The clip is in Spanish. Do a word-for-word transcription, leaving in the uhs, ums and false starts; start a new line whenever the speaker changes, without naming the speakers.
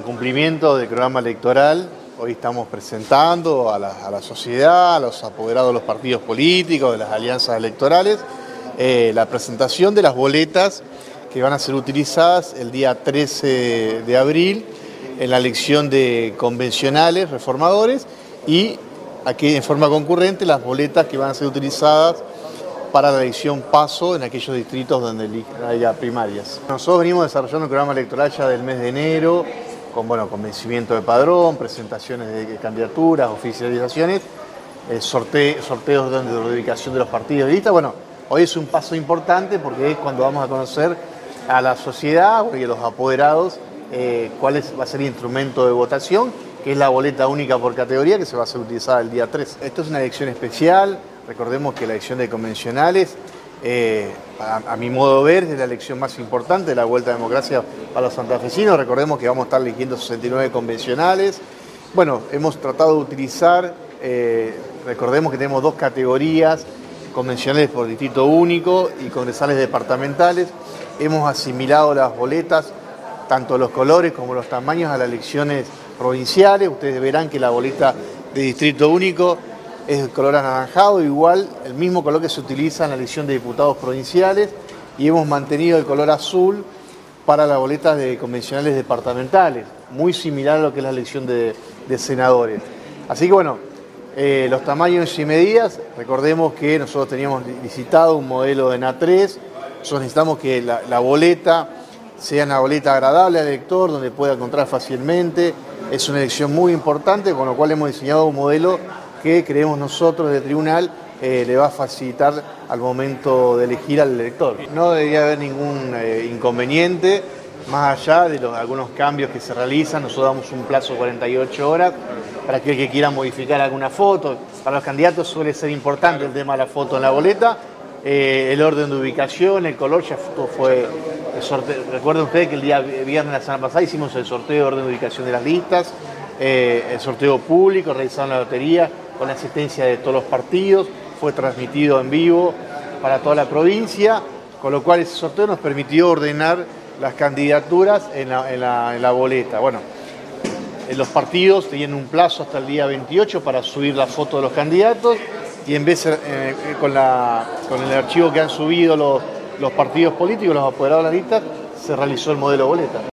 en cumplimiento del programa electoral, hoy estamos presentando a la, a la sociedad, a los apoderados de los partidos políticos, de las alianzas electorales, eh, la presentación de las boletas que van a ser utilizadas el día trece de abril en la elección de convencionales reformadores y aquí en forma concurrente las boletas que van a ser utilizadas para la elección paso en aquellos distritos donde haya primarias. Nosotros venimos desarrollando el programa electoral ya del mes de enero, con bueno, convencimiento de padrón, presentaciones de candidaturas, oficializaciones, eh, sorte sorteos de, de ubicación de los partidos de lista. Bueno, hoy es un paso importante porque es cuando vamos a conocer a la sociedad y a los apoderados eh, cuál es, va a ser el instrumento de votación, que es la boleta única por categoría que se va a ser utilizada el día tres. Esto es una elección especial. Recordemos que la elección de convencionales, eh, a, a mi modo de ver, es la elección más importante de la Vuelta a Democracia para los santafesinos. Recordemos que vamos a estar eligiendo sesenta y nueve convencionales. Bueno, hemos tratado de utilizar, eh, recordemos que tenemos dos categorías, convencionales por distrito único y congresales departamentales. Hemos asimilado las boletas, tanto los colores como los tamaños, a las elecciones provinciales. Ustedes verán que la boleta de distrito único es el color anaranjado, igual el mismo color que se utiliza en la elección de diputados provinciales, y hemos mantenido el color azul para las boletas de convencionales departamentales, muy similar a lo que es la elección de, de senadores. Así que bueno, eh, los tamaños y medidas, recordemos que nosotros teníamos licitado un modelo de N A tres, nosotros necesitamos que la, la boleta sea una boleta agradable al elector, donde pueda encontrar fácilmente. Es una elección muy importante, con lo cual hemos diseñado un modelo que creemos nosotros de tribunal eh, le va a facilitar al momento de elegir al elector. No debería haber ningún eh, inconveniente, más allá de los, algunos cambios que se realizan. Nosotros damos un plazo de cuarenta y ocho horas para aquel que quiera modificar alguna foto. Para los candidatos suele ser importante el tema de la foto en la boleta, eh, el orden de ubicación, el color, ya fue el sorteo. Recuerden ustedes que el día viernes de la semana pasada hicimos el sorteo de orden de ubicación de las listas, eh, el sorteo público, realizaron la lotería con la asistencia de todos los partidos, fue transmitido en vivo para toda la provincia, con lo cual ese sorteo nos permitió ordenar las candidaturas en la, en la, en la boleta. Bueno, los partidos tenían un plazo hasta el día veintiocho para subir la foto de los candidatos y en vez de, eh, con, la, con el archivo que han subido los, los partidos políticos, los apoderados de la lista, se realizó el modelo boleta.